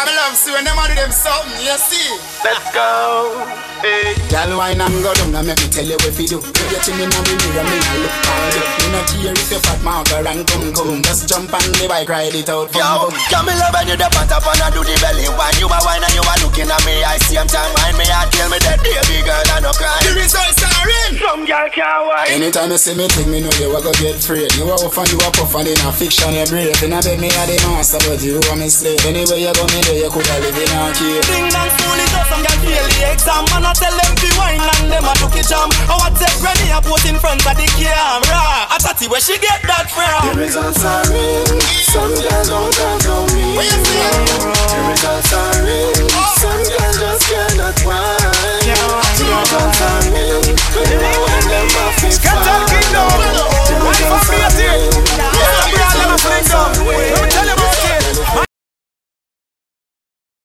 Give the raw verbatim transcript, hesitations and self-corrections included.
I love see when them do them something, you see. Let's go. Hey. Girl, wine and go down and make me tell you what you do. If you're chilling on the mirror, me I look at you. You not care if you fat marker and come come. Just jump on the bike, ride it out. Yo, come me love when you the pant up and I do the belly wine. You are wine and you are looking at me. I see him time mind me. I tell me that baby girl I no cry. The results are in. Some girl can't wine. Anytime you see me think me know you are gonna get free. You are off and you are puff and in a fiction you brave. And I bet me are the master but you are me slave. Anyway you go me there you coulda live in a cave. Ding dong fool it up some girl fail the exam. And I tell them to wine and them a look it jam. How I take Granny a put in front of the camera. I thought where she get that from. The results are in. Some girls don't come from me.